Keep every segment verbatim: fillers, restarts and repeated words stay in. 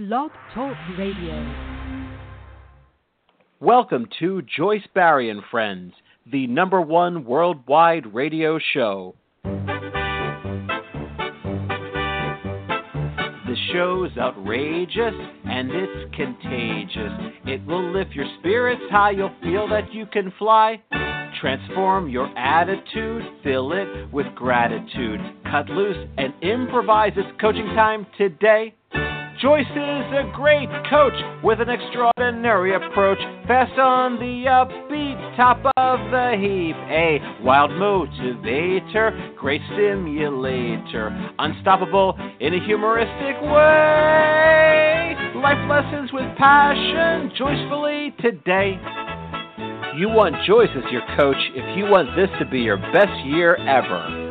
Blog Talk Radio. Welcome to Joyce Barrie and Friends, the number one worldwide radio show. The show's outrageous and it's contagious. It will lift your spirits high, you'll feel that you can fly. Transform your attitude, fill it with gratitude. Cut loose and improvise. It's coaching time today. Joyce is a great coach with an extraordinary approach. Fast on the upbeat, top of the heap. A wild motivator, great stimulator. Unstoppable in a humoristic way. Life lessons with passion, joyfully today. You want Joyce as your coach if you want this to be your best year ever.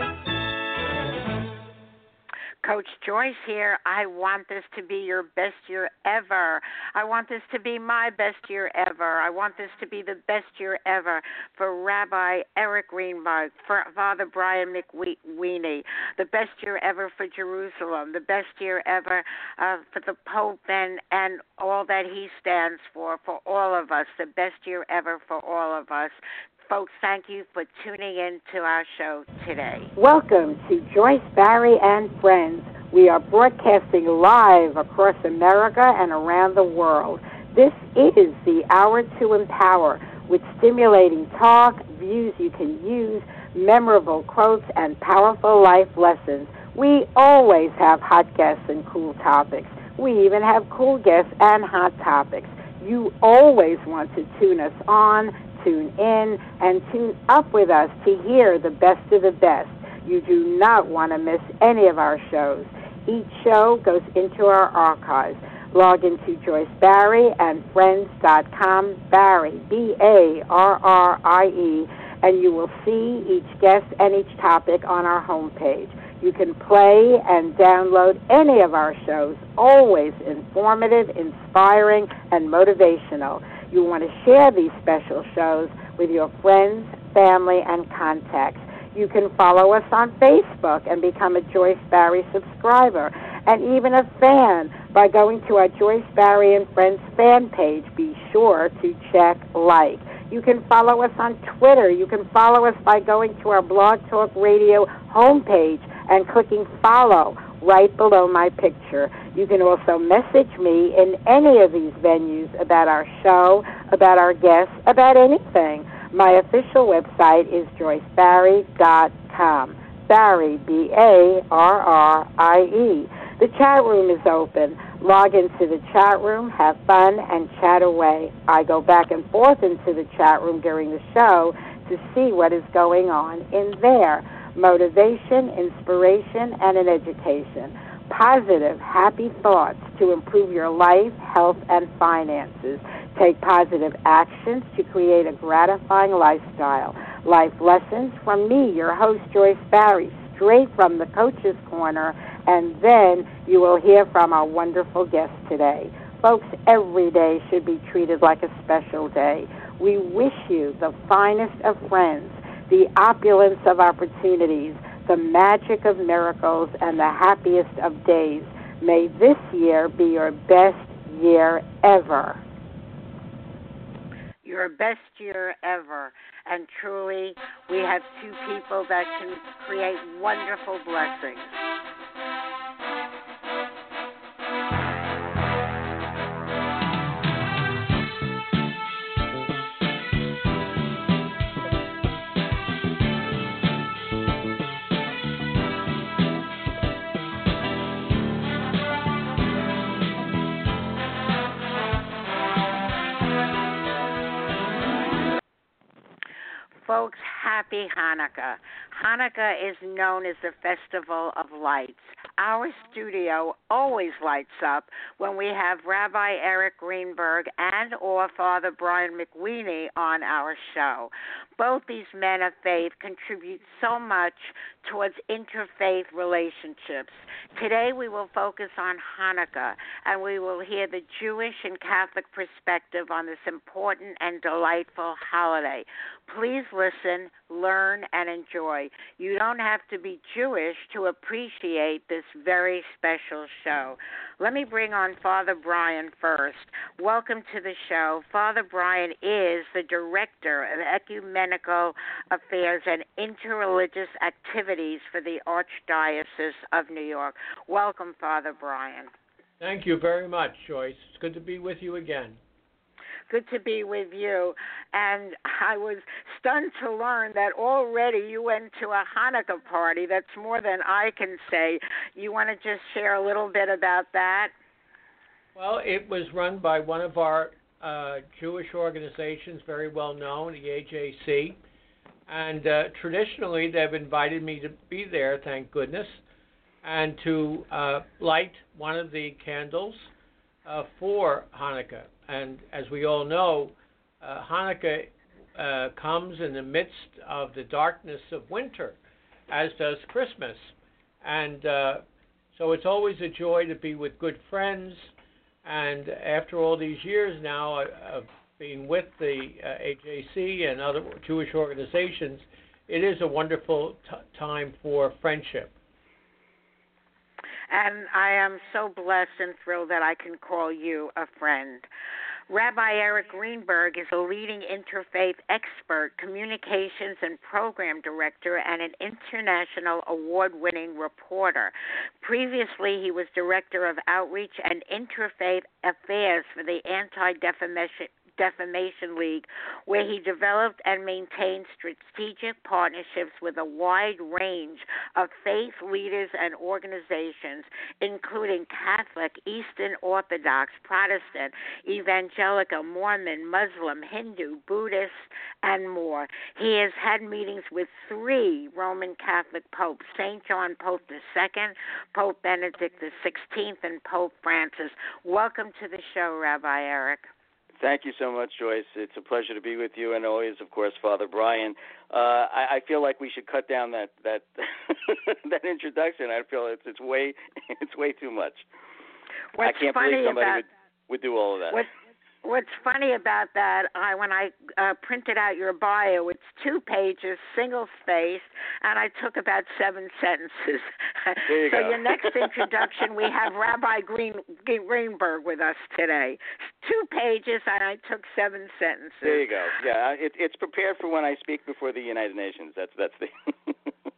Coach Joyce here. I want this to be your best year ever. I want this to be my best year ever. I want this to be the best year ever for Rabbi Eric Greenberg, for Father Brian McWeeney, the best year ever for Jerusalem, the best year ever uh, for the Pope and, and all that he stands for, for all of us, the best year ever for all of us. Folks, thank you for tuning in to our show today. Welcome to Joyce Barrie and Friends. We are broadcasting live across America and around the world. This is the Hour to Empower, with stimulating talk, views you can use, memorable quotes, and powerful life lessons. We always have hot guests and cool topics. We even have cool guests and hot topics. You always want to tune us on, tune in, and tune up with us to hear the best of the best. You do not want to miss any of our shows. Each show goes into our archives. Log into Joyce Barrie and Friends dot com, Barrie, B A R R I E, and you will see each guest and each topic on our homepage. You can play and download any of our shows, always informative, inspiring, and motivational. You want to share these special shows with your friends, family, and contacts. You can follow us on Facebook and become a Joyce Barrie subscriber, and even a fan by going to our Joyce Barrie and Friends fan page. Be sure to check like. You can follow us on Twitter. You can follow us by going to our Blog Talk Radio homepage and clicking follow right below my picture. You can also message me in any of these venues about our show, about our guests, about anything. My official website is joyce barrie dot com. Barrie, B A R R I E. The chat room is open. Log into the chat room, have fun, and chat away. I go back and forth into the chat room during the show to see what is going on in there. Motivation, inspiration, and an education. Positive, happy thoughts to improve your life, health, and finances. Take positive actions to create a gratifying lifestyle. Life lessons from me, your host, Joyce Barrie, straight from the Coach's Corner, and then you will hear from our wonderful guest today. Folks, every day should be treated like a special day. We wish you the finest of friends, the opulence of opportunities, the magic of miracles, and the happiest of days. May this year be your best year ever. Your best year ever. And truly, we have two people that can create wonderful blessings. Folks, happy Hanukkah. Hanukkah is known as the Festival of Lights. Our studio always lights up when we have Rabbi Eric Greenberg and or Father Brian McWeeney on our show. Both these men of faith contribute so much towards interfaith relationships. Today we will focus on Hanukkah, and we will hear the Jewish and Catholic perspective on this important and delightful holiday. Please listen, learn, and enjoy. You don't have to be Jewish to appreciate this very special show. Let me bring on Father Brian first. Welcome to the show. Father Brian is the Director of Ecumenical Affairs and Interreligious Activities for the Archdiocese of New York. Welcome, Father Brian. Thank you very much, Joyce. It's good to be with you again. Good to be with you. And I was stunned to learn that already you went to a Hanukkah party. That's more than I can say. You want to just share a little bit about that? Well, it was run by one of our uh, Jewish organizations, very well known, the A J C. And uh, traditionally, they've invited me to be there, thank goodness, and to uh, light one of the candles uh, for Hanukkah. And as we all know, uh, Hanukkah uh, comes in the midst of the darkness of winter, as does Christmas. And uh, so it's always a joy to be with good friends. And after all these years now of being with the uh, A J C and other Jewish organizations, it is a wonderful t- time for friendship. And I am so blessed and thrilled that I can call you a friend. Rabbi Eric Greenberg is a leading interfaith expert, communications and program director, and an international award-winning reporter. Previously, he was director of outreach and interfaith affairs for the Anti-Defamation Defamation League, where he developed and maintained strategic partnerships with a wide range of faith leaders and organizations, including Catholic, Eastern Orthodox, Protestant, Evangelical, Mormon, Muslim, Hindu, Buddhist, and more. He has had meetings with three Roman Catholic popes, Saint John Paul the Second, Pope Benedict the Sixteenth, and Pope Francis. Welcome to the show, Rabbi Eric. Thank you so much, Joyce. It's a pleasure to be with you, and always, of course, Father Brian. Uh, I, I feel like we should cut down that that that introduction. I feel it's it's way it's way too much. What's I can't funny believe somebody about, would, would do all of that. What, what's funny about that, I when I uh, printed out your bio, it's two pages, single spaced, and I took about seven sentences. There you so go. your next introduction, we have Rabbi Green, Greenberg with us today. Two pages, and I took seven sentences. There you go. Yeah, it, it's prepared for when I speak before the United Nations. That's that's the.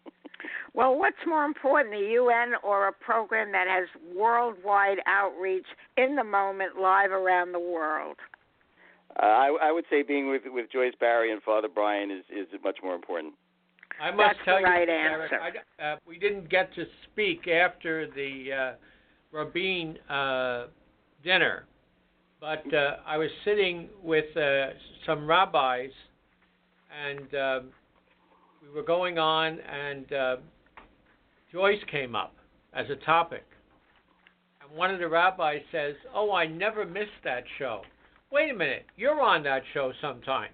Well, what's more important, the U N or a program that has worldwide outreach in the moment, live around the world? Uh, I, I would say being with with Joyce Barry and Father Brian is, is much more important. I must That's tell the right you, answer. Eric, I, uh, we didn't get to speak after the uh, Rabin uh, dinner, but uh, I was sitting with uh, some rabbis, and uh, we were going on, and uh, Joyce came up as a topic. And one of the rabbis says, "Oh, I never missed that show." Wait a minute, you're on that show sometimes.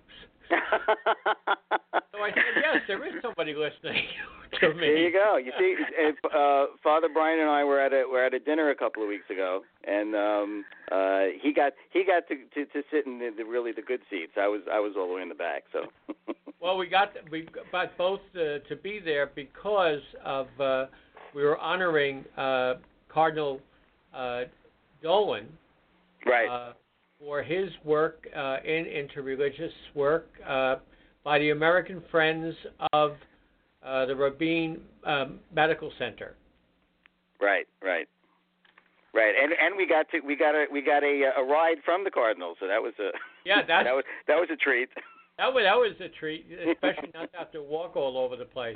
So I said, yes, there is somebody listening to me. There you go. You see, uh, Father Brian and I were at a were at a dinner a couple of weeks ago, and um, uh, he got he got to, to, to sit in the, the really the good seats. I was I was all the way in the back. So. Well, we got we got both uh, to be there because of uh, we were honoring uh, Cardinal uh, Dolan. Right. Uh, for his work uh, in interreligious work uh, by the American Friends of uh, the Rabin um, Medical Center. Right, right, right, and and we got to we got a we got a a ride from the Cardinal, so that was a yeah that that was that was a treat. That was that was a treat, especially not to have to walk all over the place.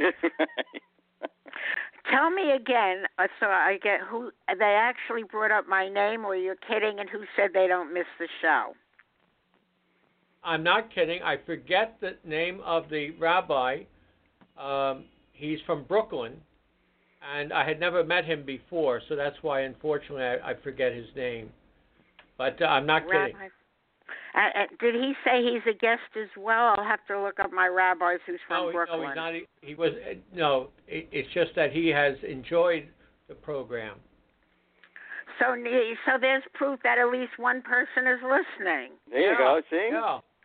Tell me again, uh, so I get who they actually brought up my name, or you're kidding, and who said they don't miss the show? I'm not kidding. I forget the name of the rabbi. Um, he's from Brooklyn, and I had never met him before, so that's why, unfortunately, I, I forget his name. But uh, I'm not Rabbi. kidding. Uh, uh, did he say he's a guest as well? I'll have to look up my rabbis who's from no, Brooklyn. No, he's not. He, he was uh, no. It, it's just that he has enjoyed the program. So, so there's proof that at least one person is listening. There you yeah, go. See. Yeah.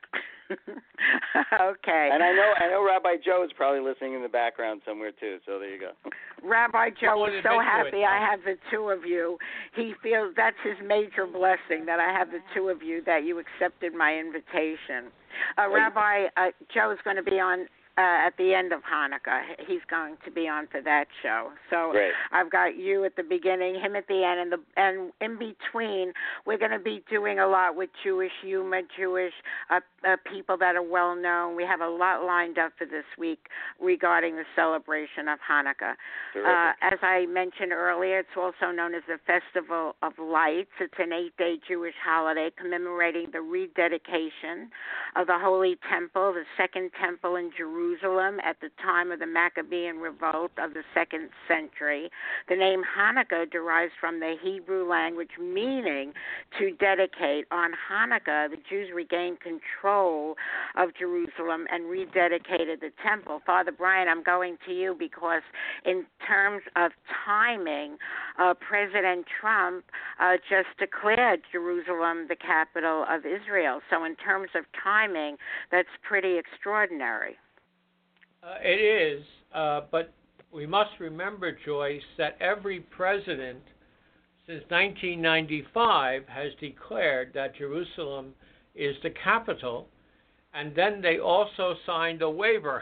Okay. And I know I know Rabbi Joe is probably listening in the background somewhere too. So there you go. Rabbi Joe is so happy it, I have the two of you. He feels that's his major blessing, that I have the two of you, that you accepted my invitation. Uh, Rabbi uh, Joe's going to be on uh, at the end of Hanukkah. He's going to be on for that show. So Great. I've got you at the beginning, him at the end, and the and in between, we're going to be doing a lot with Jewish humor, Jewish uh, uh, people that are well known. We have a lot lined up for this week regarding the celebration of Hanukkah. Uh, as I mentioned earlier, it's also known as the Festival of Lights. It's an eight-day Jewish holiday commemorating the rededication of the Holy Temple, the Second Temple in Jerusalem, at the time of the Maccabean Revolt of the second century. The name Hanukkah derives from the Hebrew language meaning to dedicate. On Hanukkah, the Jews regained control of Jerusalem and rededicated the temple. Father Brian, I'm going to you because in terms of timing, uh, President Trump uh, just declared Jerusalem the capital of Israel. So in terms of timing, that's pretty extraordinary. Uh, it is, uh, but we must remember, Joyce, that every president since nineteen ninety-five has declared that Jerusalem is the capital, and then they also signed a waiver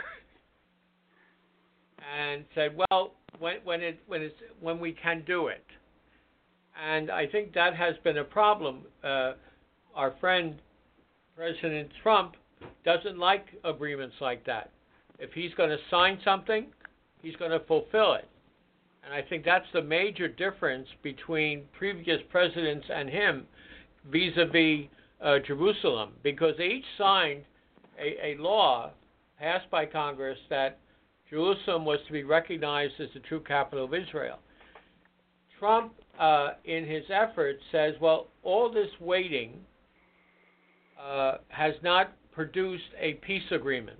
and said, well, when, when, it, when, it's, when we can do it. And I think that has been a problem. Uh, our friend President Trump doesn't like agreements like that. If he's going to sign something, he's going to fulfill it. And I think that's the major difference between previous presidents and him vis-a-vis uh, Jerusalem, because they each signed a, a law passed by Congress that Jerusalem was to be recognized as the true capital of Israel. Trump, uh, in his efforts, says, well, all this waiting uh, has not produced a peace agreement.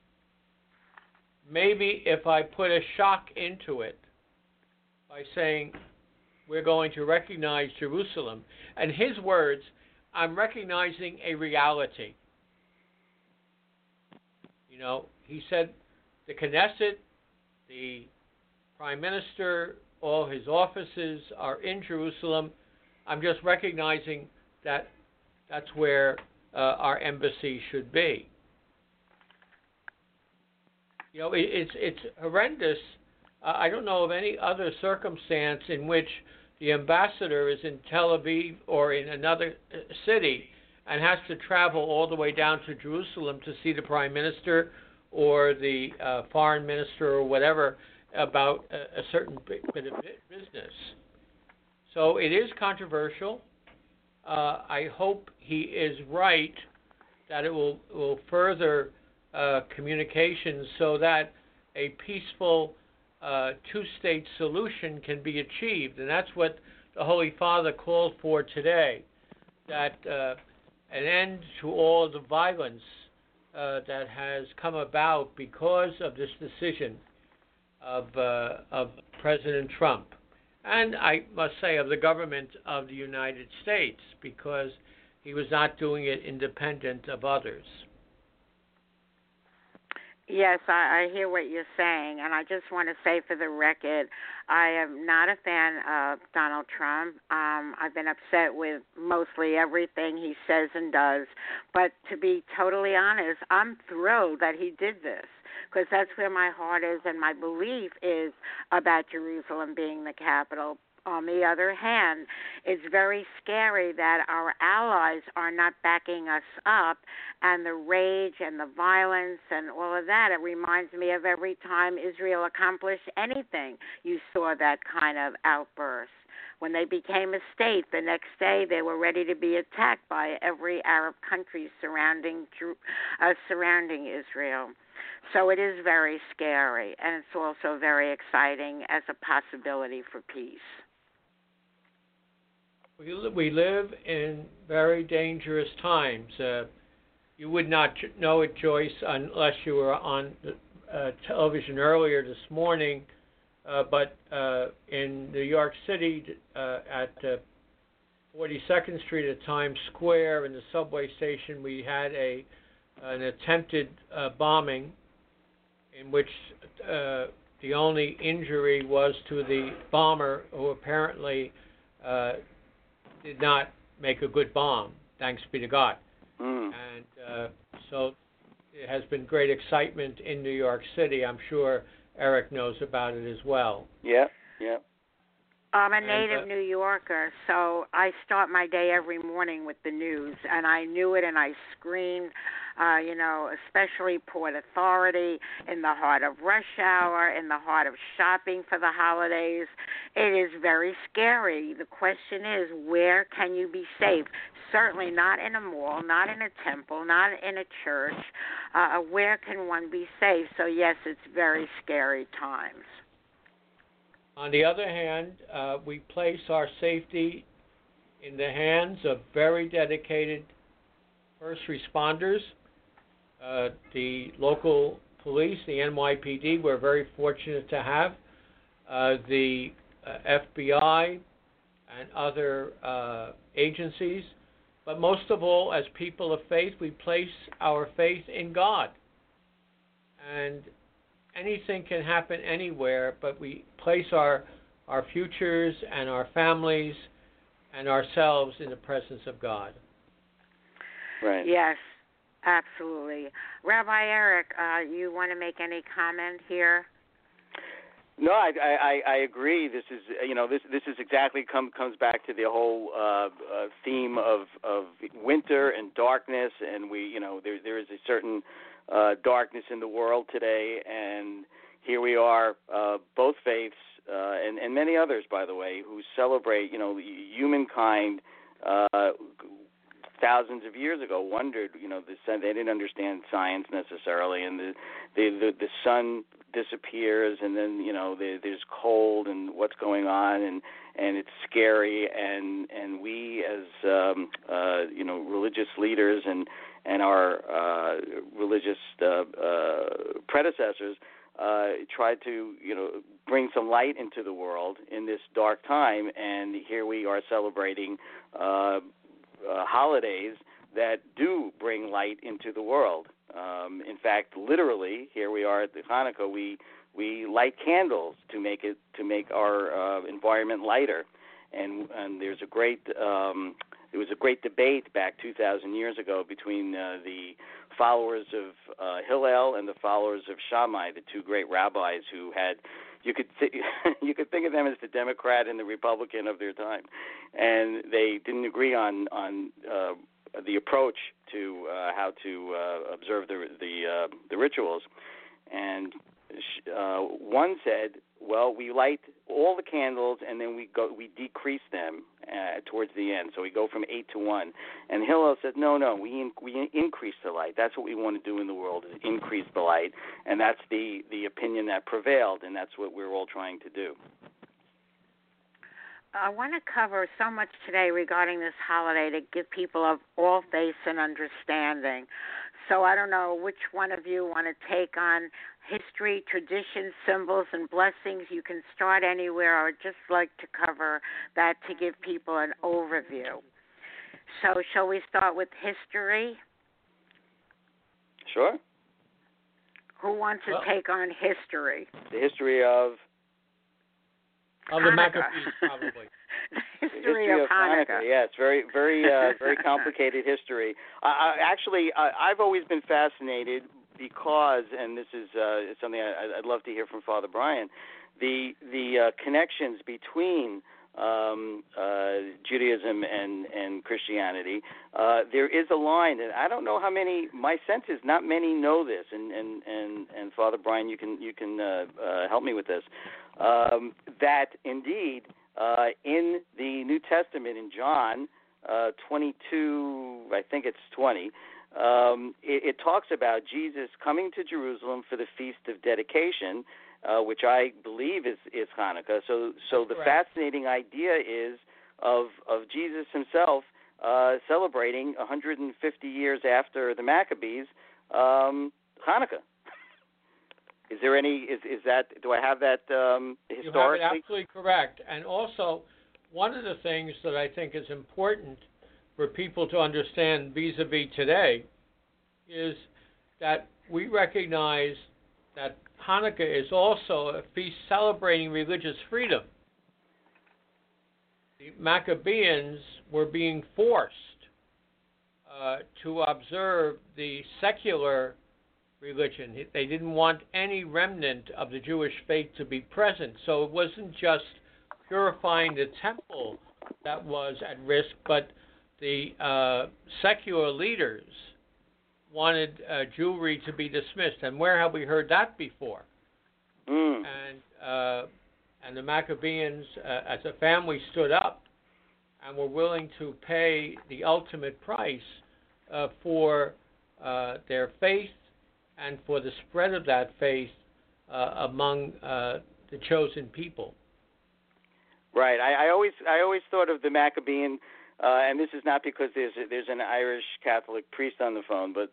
Maybe if I put a shock into it by saying we're going to recognize Jerusalem, and his words, I'm recognizing a reality. You know, he said the Knesset, the Prime Minister, all his offices are in Jerusalem. I'm just recognizing that that's where uh, our embassy should be. You know, it, it's it's horrendous. Uh, I don't know of any other circumstance in which the ambassador is in Tel Aviv or in another city and has to travel all the way down to Jerusalem to see the Prime Minister or the uh, Foreign Minister or whatever about a, a certain bit of business. So it is controversial. Uh, I hope he is right that it will, will further uh, communications so that a peaceful uh, two-state solution can be achieved. And that's what the Holy Father called for today, that uh, an end to all the violence uh, that has come about because of this decision of, uh, of President Trump. And I must say of the government of the United States, because he was not doing it independent of others. Yes, I, I hear what you're saying, and I just want to say for the record, I am not a fan of Donald Trump. Um, I've been upset with mostly everything he says and does, but to be totally honest, I'm thrilled that he did this, because that's where my heart is and my belief is about Jerusalem being the capital. On the other hand, it's very scary that our allies are not backing us up, and the rage and the violence and all of that. It reminds me of every time Israel accomplished anything, you saw that kind of outburst. When they became a state, the next day they were ready to be attacked by every Arab country surrounding uh, surrounding Israel. So it is very scary, and it's also very exciting as a possibility for peace. We, li- we live in very dangerous times. Uh, you would not ch- know it, Joyce, unless you were on the, uh, television earlier this morning, uh, but uh, in New York City uh, at uh, forty-second Street at Times Square in the subway station, we had a an attempted uh, bombing in which uh, the only injury was to the bomber, who apparently uh, did not make a good bomb, thanks be to God. Mm. And uh, so it has been great excitement in New York City. I'm sure Eric knows about it as well. Yeah, yeah. I'm a And, native uh, New Yorker, so I start my day every morning with the news, and I knew it, and I screamed, uh, you know, especially Port Authority, in the heart of rush hour, in the heart of shopping for the holidays. It is very scary. The question is, where can you be safe? Certainly not in a mall, not in a temple, not in a church. Uh, where can one be safe? So, yes, it's very scary times. On the other hand, uh, we place our safety in the hands of very dedicated first responders. Uh, the local police, the N Y P D, we're very fortunate to have. Uh, the uh, F B I and other uh, agencies. But most of all, as people of faith, we place our faith in God. And anything can happen anywhere, but we place our our futures and our families and ourselves in the presence of God. Right. Yes, absolutely. Rabbi Eric, uh, you want to make any comment here? No, I, I, I agree. This is, you know, this this is exactly come comes back to the whole uh, uh, theme of, of winter and darkness, and we, you know, there there is a certain uh, darkness in the world today, and here we are, uh, both faiths, uh, and and many others, by the way, who celebrate, you know, humankind. Uh, thousands of years ago, wondered, you know, the sun, they didn't understand science necessarily, and the the the, the sun disappears, and then, you know, the, there's cold, and what's going on, and and it's scary, and and we as um, uh, you know, religious leaders and and our uh, religious uh, uh, predecessors uh, tried to, you know, bring some light into the world in this dark time, and here we are celebrating Uh, Uh, holidays that do bring light into the world. Um, in fact, literally, here we are at the Hanukkah. We we light candles to make it to make our uh, environment lighter. And and there's a great um, there was a great debate back two thousand years ago between uh, the followers of uh, Hillel and the followers of Shammai, the two great rabbis who had. You could th- you could think of them as the Democrat and the Republican of their time, and they didn't agree on on uh, the approach to uh, how to uh, observe the the, uh, the rituals. And uh, one said, "Well, we light all the candles, and then we go we decrease them uh, towards the end, so we go from eight to one." And Hillel said, "No, no, we in- we increase the light. That's what we want to do in the world: is increase the light." And that's the the opinion that prevailed, and that's what we're all trying to do. I want to cover so much today regarding this holiday to give people of all faiths an understanding. So I don't know which one of you want to take on history, traditions, symbols, and blessings. You can start anywhere. I would just like to cover that to give people an overview. So shall we start with history? Sure. Who wants to Well, take on history? The history of Of the Hanukkah. Maccabees, probably. The The history, of, Hanukkah. Hanukkah. Yeah, it's very, very, uh, very complicated history. I, I, actually, I, I've always been fascinated because, and this is uh, something I, I'd love to hear from Father Brian, the the uh, connections between um, uh, Judaism and and Christianity. Uh, there is a line, and I don't know how many. My sense is not many know this, and and and, and Father Brian, you can you can uh, uh, help me with this. Um, that indeed. Uh, in the New Testament, in John uh, twenty-two, I think it's twenty, um, it, it talks about Jesus coming to Jerusalem for the Feast of Dedication, uh, which I believe is, is Hanukkah. So, so the Correct. fascinating idea is of of Jesus himself uh, celebrating one hundred fifty years after the Maccabees, um, Hanukkah. Is there any? Is is that? Do I have that um, historically? You have it absolutely correct. And also, one of the things that I think is important for people to understand vis-a-vis today is that we recognize that Hanukkah is also a feast celebrating religious freedom. The Maccabeans were being forced uh, to observe the secular religion. They didn't want any remnant of the Jewish faith to be present. So it wasn't just purifying the temple that was at risk, but the uh, secular leaders wanted uh, Jewry to be dismissed. And where have we heard that before? Mm. And uh, and the Maccabeans, uh, as a family, stood up and were willing to pay the ultimate price uh, for uh, their faith and for the spread of that faith uh, among uh, the chosen people. Right. I, I always I always thought of the Maccabean, uh, and this is not because there's a, there's an Irish Catholic priest on the phone, but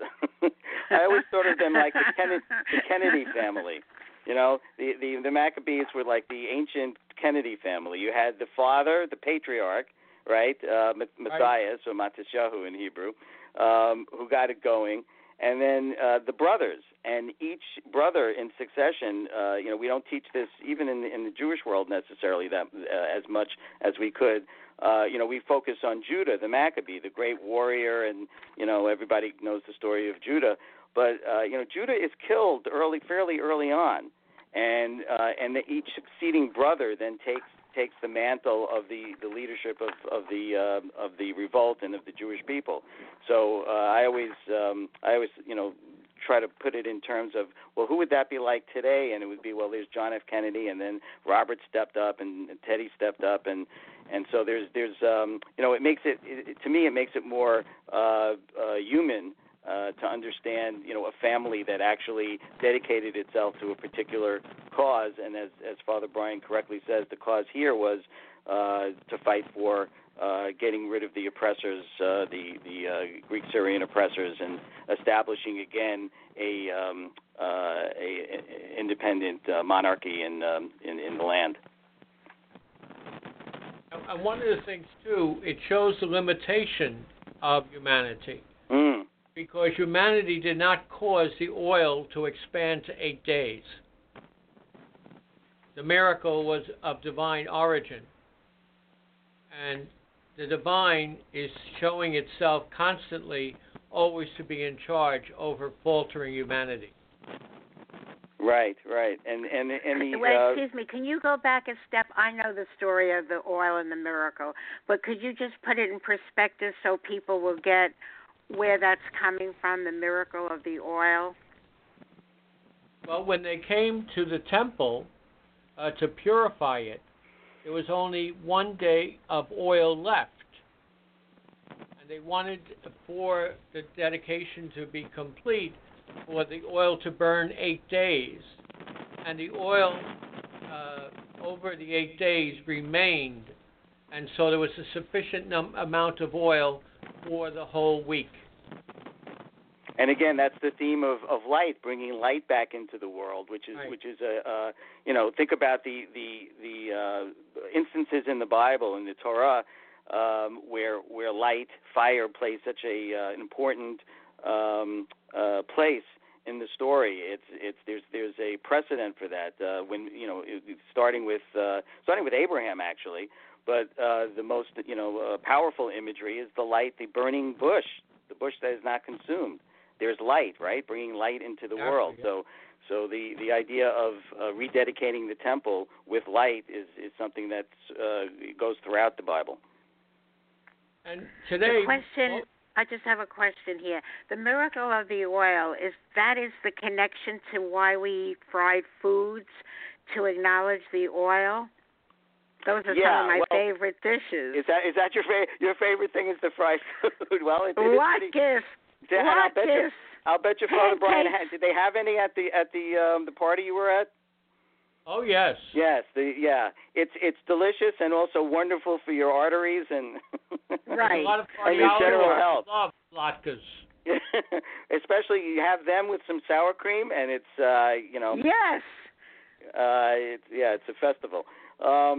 I always thought of them like the Kennedy, the Kennedy family. You know, the, the the Maccabees were like the ancient Kennedy family. You had the father, the patriarch, right, uh, Matthias, or Matisyahu in Hebrew, um, who got it going. And then uh, the brothers, and each brother in succession. Uh, you know, we don't teach this even in the, in the Jewish world necessarily that uh, as much as we could. Uh, you know, we focus on Judah, the Maccabee, the great warrior, and you know everybody knows the story of Judah. But uh, you know, Judah is killed early, fairly early on, and uh, and the, each succeeding brother then takes takes the mantle of the, the leadership of of the uh, of the revolt and of the Jewish people. So uh, I always um, I always you know try to put it in terms of, well, who would that be like today? And it would be, well, there's John F. Kennedy, and then Robert stepped up, and Teddy stepped up, and and so there's there's um, you know it makes it, it to me it makes it more uh, uh, human. Uh, to understand, you know, a family that actually dedicated itself to a particular cause, and as as Father Brian correctly says, the cause here was uh, to fight for uh, getting rid of the oppressors, uh, the the uh, Greek Syrian oppressors, and establishing again a um, uh, a, a independent uh, monarchy in, um, in in the land. And one of the things too, it shows the limitation of humanity. Mm. Because humanity did not cause the oil to expand to eight days. The miracle was of divine origin. And the divine is showing itself constantly always to be in charge over faltering humanity. Right, right. And and and the Wait, uh, excuse me, can you go back a step? I know the story of the oil and the miracle, but could you just put it in perspective so people will get where that's coming from, the miracle of the oil? Well, when they came to the temple uh, to purify it, there was only one day of oil left. And they wanted for the dedication to be complete, for the oil to burn eight days. And the oil uh, over the eight days remained. And so there was a sufficient num- amount of oil for the whole week. And again, that's the theme of, of light, bringing light back into the world, which is right. which is a uh, you know think about the the the uh, instances in the Bible in the Torah um, where where light, fire plays such a uh, an important um, uh, place in the story. It's it's there's there's a precedent for that uh, when you know it, starting with uh, starting with Abraham actually. But uh, the most, you know, uh, powerful imagery is the light, the burning bush, the bush that is not consumed. There's light, right, bringing light into the exactly, world. yeah. So, so the, the idea of uh, rededicating the temple with light is, is something that uh, goes throughout the Bible. And today, the question. well, I just have a question here. The miracle of the oil, is that is the connection to why we eat fried foods, to acknowledge the oil? Those are yeah, some of my well, favorite dishes. Is that is that your fa- your favorite thing is the fried food? Well, it, it is what pretty. gift? And what I'll bet gift? you, I'll bet you, Father Brian, Pancakes. had, did they have any at the at the um, the party you were at? oh yes. Yes, the yeah, it's it's delicious and also wonderful for your arteries and Right. A lot of and your general cardiologists health. love latkes. Especially you have them with some sour cream, and it's uh, you know Yes. uh, it's yeah, it's a festival. Um,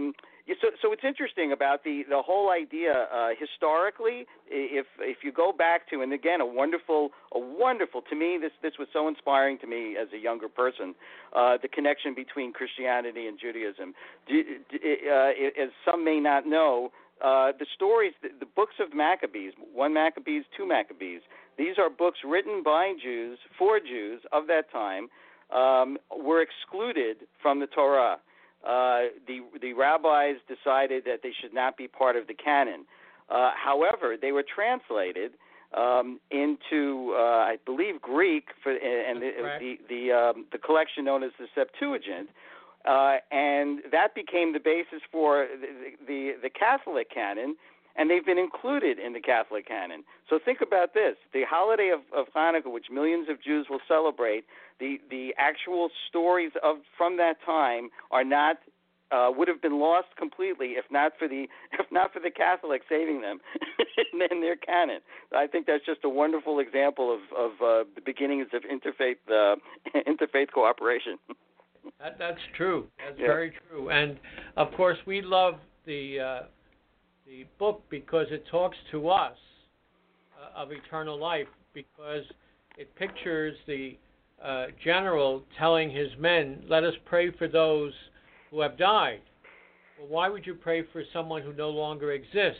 Yeah, so, so it's interesting about the, the whole idea uh, historically. If if you go back to, and again, a wonderful, a wonderful to me, this this was so inspiring to me as a younger person, uh, the connection between Christianity and Judaism. Do, uh, as some may not know, uh, the stories, the, the books of Maccabees, one Maccabees, two Maccabees. These are books written by Jews for Jews of that time. Um, were excluded from the Torah. Uh, the the rabbis decided that they should not be part of the canon. Uh, however, they were translated um, into, uh, I believe, Greek, for, and the the the, um, the collection known as the Septuagint, uh, and that became the basis for the, the the Catholic canon. And they've been included in the Catholic canon. So think about this. The holiday of, of Hanukkah, which millions of Jews will celebrate, the, the actual stories of from that time are not uh, would have been lost completely if not for the if not for the Catholics saving them in their canon. I think that's just a wonderful example of, of uh, the beginnings of interfaith uh, interfaith cooperation. That, that's true. That's yeah. very true. And, of course, we love the... Uh, the book because it talks to us uh, of eternal life, because it pictures the uh, general telling his men, let us pray for those who have died. Well, why would you pray for someone who no longer exists?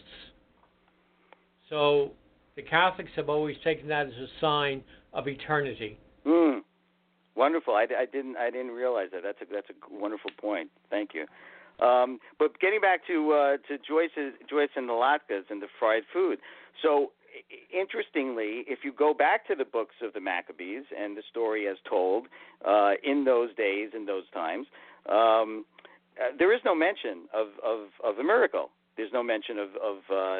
So the Catholics have always taken that as a sign of eternity. Mm. Wonderful. I, I didn't I didn't realize that. That's a that's a wonderful point. Thank you. Um, but getting back to uh, to Joyce's, Joyce and the latkes and the fried food. So, interestingly, if you go back to the books of the Maccabees and the story as told uh, in those days, in those times, um, uh, there is no mention of, of, of a miracle. There's no mention of, of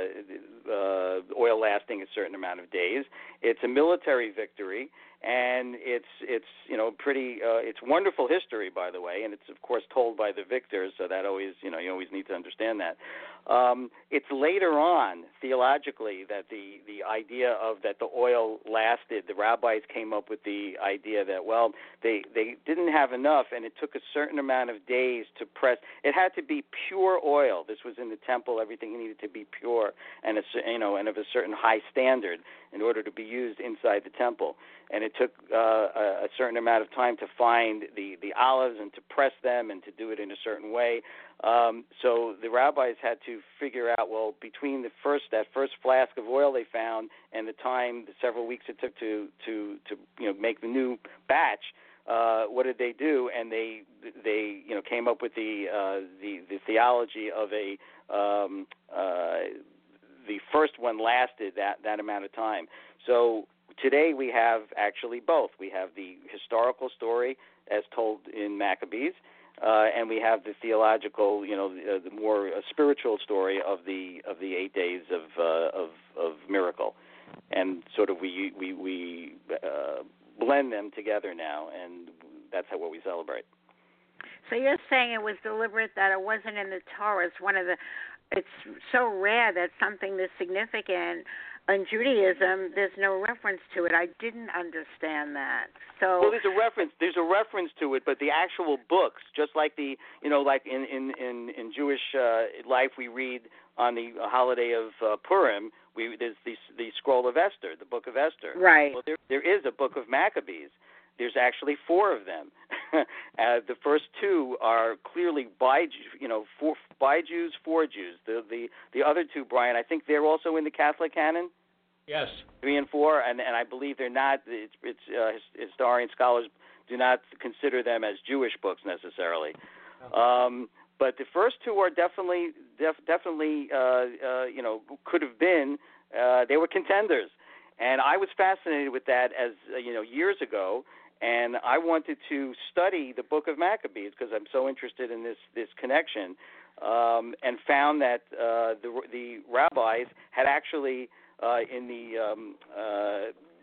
uh, uh, oil lasting a certain amount of days. It's a military victory, and it's it's you know pretty uh, it's wonderful history, by the way, and it's of course told by the victors. So that always you know you always need to understand that. Um, it's later on theologically that the the idea of that the oil lasted. The rabbis came up with the idea that well they they didn't have enough, and it took a certain amount of days to press. It had to be pure oil. This was in the temple. Everything needed to be pure and a, you know and of a certain high standard in order to be used inside the temple. And it took uh, a, a certain amount of time to find the, the olives and to press them and to do it in a certain way. Um, so the rabbis had to figure out, well, between the first that first flask of oil they found and the time, the several weeks it took to to, to you know make the new batch, uh, what did they do? And they they you know came up with the uh, the, the theology of a um, uh, the first one lasted that, that amount of time. So today we have actually both. We have the historical story as told in Maccabees, uh, and we have the theological, you know, the, the more uh, spiritual story of the of the eight days of uh, of, of miracle, and sort of we we we uh, blend them together now, and that's how what we celebrate. So you're saying it was deliberate, that it wasn't in the Torah. It's one of the. It's so rare that something this significant in Judaism, there's no reference to it. I didn't understand that. So well, there's a reference. There's a reference to it, but the actual books, just like the, you know, like in in in, in Jewish uh, life, we read on the holiday of uh, Purim. We there's the the scroll of Esther, the book of Esther. Right. Well, there there is a book of Maccabees. There's actually four of them. uh, the first two are clearly by, you know, for, by Jews, for Jews. The, the the other two, Brian, I think they're also in the Catholic canon. Yes. Three and four, and and I believe they're not. It's, it's uh, historian scholars do not consider them as Jewish books necessarily. Oh. Um, but the first two are definitely def, definitely uh, uh, you know could have been. Uh, they were contenders, and I was fascinated with that as uh, you know years ago. And I wanted to study the Book of Maccabees because I'm so interested in this this connection, um, and found that uh, the the rabbis had actually uh, in the um, uh,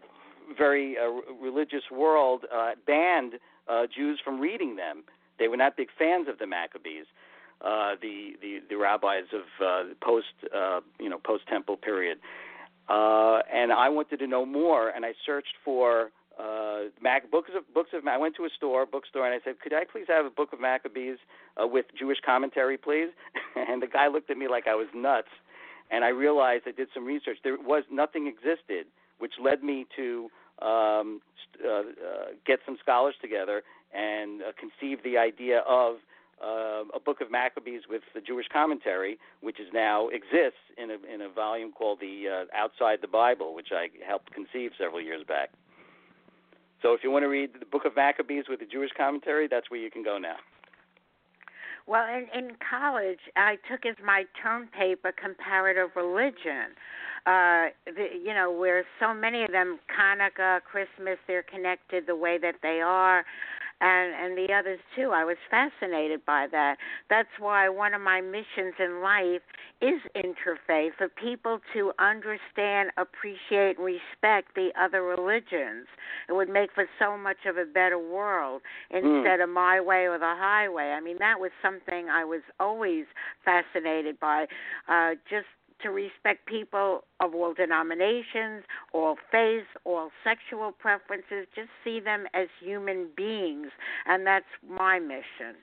very uh, religious world uh, banned uh, Jews from reading them. They were not big fans of the Maccabees, uh, the, the the rabbis of uh, post uh, you know post temple period, uh, and I wanted to know more, and I searched for. Uh, Mac, books of books of. I went to a store, bookstore, and I said, "Could I please have a book of Maccabees uh, with Jewish commentary, please?" And the guy looked at me like I was nuts. And I realized, I did some research. There was nothing existed, which led me to um, uh, uh, get some scholars together and uh, conceive the idea of uh, a book of Maccabees with the Jewish commentary, which is now exists in a in a volume called the uh, Outside the Bible, which I helped conceive several years back. So if you want to read the book of Maccabees with the Jewish commentary, that's where you can go now. Well, in, in college, I took as my term paper comparative religion. Uh, the, you know, where so many of them, Hanukkah, Christmas, they're connected the way that they are, and, and the others too. I was fascinated by that. That's why one of my missions in life is interfaith, for people to understand, appreciate, and respect the other religions. It would make for so much of a better world instead mm. of my way or the highway. I mean, that was something I was always fascinated by, uh, just to respect people of all denominations, all faiths, all sexual preferences, just see them as human beings, and that's my mission.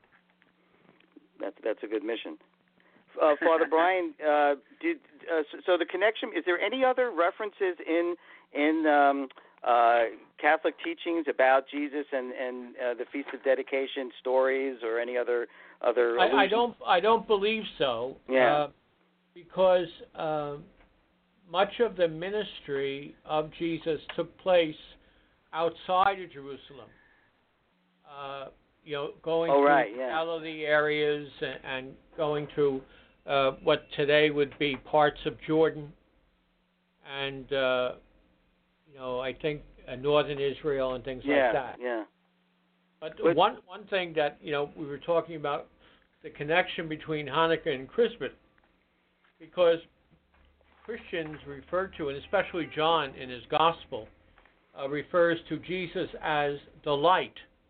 That's that's a good mission. Uh, Father Brian, uh, did uh, so, so the connection, is there any other references in in um, uh, Catholic teachings about Jesus and, and uh, the Feast of Dedication stories or any other other I, I don't I don't believe so. Yeah. Uh, because uh, much of the ministry of Jesus took place outside of Jerusalem. Uh, you know, going oh, to right, yeah. Galilee areas and, and going to uh, what today would be parts of Jordan, and uh, you know, I think uh, northern Israel and things yeah, like that. Yeah. But, but one one thing that you know we were talking about, the connection between Hanukkah and Christmas. Because Christians refer to, and especially John in his gospel, uh, refers to Jesus as the light.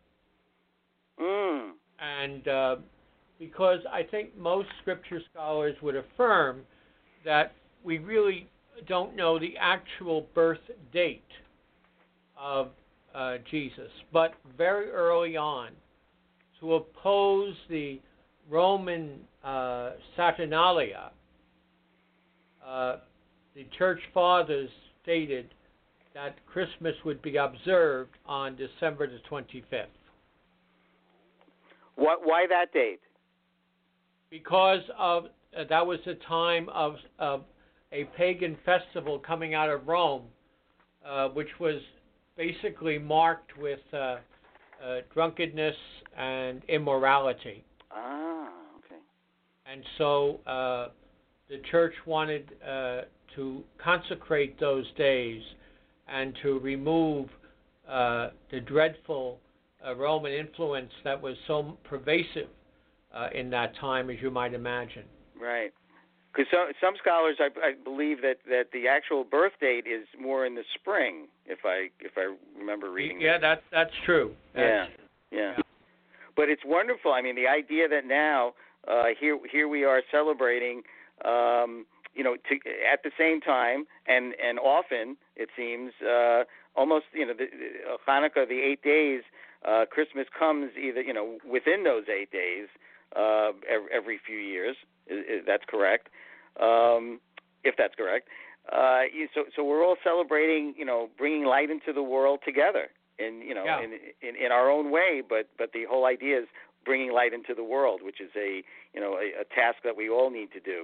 Mm. And uh, because I think most scripture scholars would affirm that we really don't know the actual birth date of uh, Jesus, but very early on, to oppose the Roman uh, Saturnalia, Uh, the church fathers stated that Christmas would be observed on December the twenty-fifth. What, why that date? Because of uh, that was the time of, of a pagan festival coming out of Rome, uh, which was basically marked with uh, uh, drunkenness and immorality. Ah, okay. And so uh, the church wanted uh, to consecrate those days and to remove uh, the dreadful uh, Roman influence that was so pervasive uh, in that time, as you might imagine. Right. Because some, some scholars, I, I believe that, that the actual birth date is more in the spring, if I if I remember reading. Yeah, it. that's that's true. That's, yeah, yeah, yeah. But it's wonderful. I mean, the idea that now uh, here here we are celebrating. Um, you know, to, at the same time, and, and often, it seems, uh, almost, you know, the, uh, Hanukkah, the eight days, uh, Christmas comes either, you know, within those eight days, uh, every, every few years. Is, is, that's correct, um, if that's correct. Uh, you, so, so we're all celebrating, you know, bringing light into the world together, in, you know, yeah. in, in in our own way. But but the whole idea is bringing light into the world, which is a, you know, a, a task that we all need to do.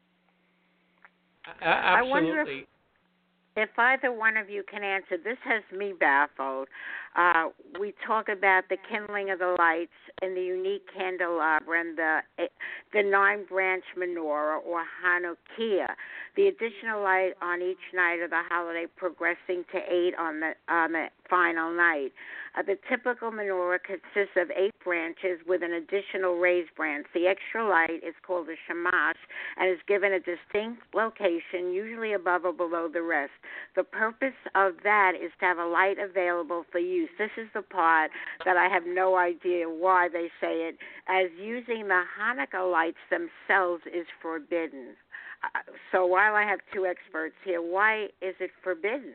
Uh, absolutely. I wonder if, if either one of you can answer. This has me baffled. Uh, we talk about the kindling of the lights and the unique candelabra and the the nine-branch menorah or Hanukkah. The additional light on each night of the holiday, progressing to eight on the on the final night. Uh, the typical menorah consists of eight branches with an additional raised branch. The extra light is called a shamash and is given a distinct location, usually above or below the rest. The purpose of that is to have a light available for use. This is the part that I have no idea why they say it, as using the Hanukkah lights themselves is forbidden. Uh, so while I have two experts here, why is it forbidden?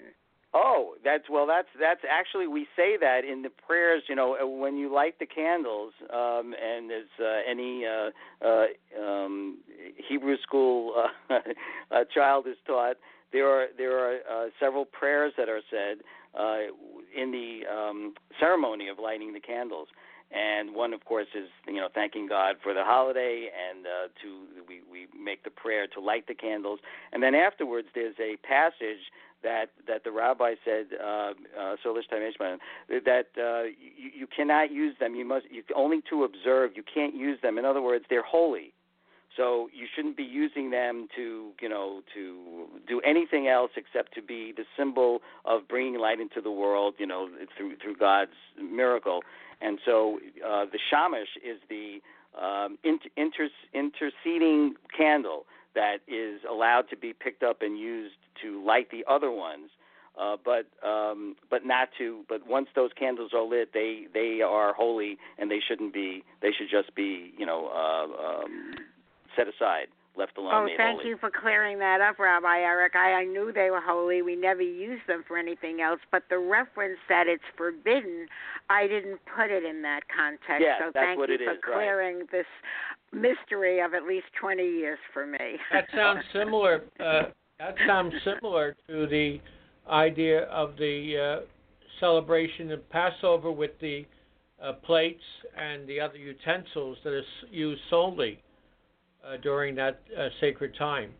Oh, that's well. That's that's actually we say that in the prayers. You know, when you light the candles, um, and there's uh, any uh, uh, um, Hebrew school uh, uh, child is taught, there are there are uh, several prayers that are said uh, in the um, ceremony of lighting the candles. And one, of course, is you know thanking God for the holiday, and uh, to we, we make the prayer to light the candles, and then afterwards there's a passage that that the rabbi said, uh, uh, that uh, you, you cannot use them. You must you only to observe. You can't use them. In other words, they're holy, so you shouldn't be using them to you know to do anything else except to be the symbol of bringing light into the world. You know through through God's miracle. And so uh, the shamash is the um, inter- inter- interceding candle that is allowed to be picked up and used to light the other ones, uh, but um, but not to. But once those candles are lit, they, they are holy, and they shouldn't be. They should just be you know uh, um, set aside. Left alone, oh, made thank holy. you for clearing that up, Rabbi Eric. I, I knew they were holy. We never used them for anything else. But the reference that it's forbidden, I didn't put it in that context. Yes, so that's thank what you it for is, clearing right. this mystery of at least twenty years for me. That sounds similar. Uh, that sounds similar to the idea of the uh, celebration of Passover with the uh, plates and the other utensils that is used solely Uh, during that uh, sacred time.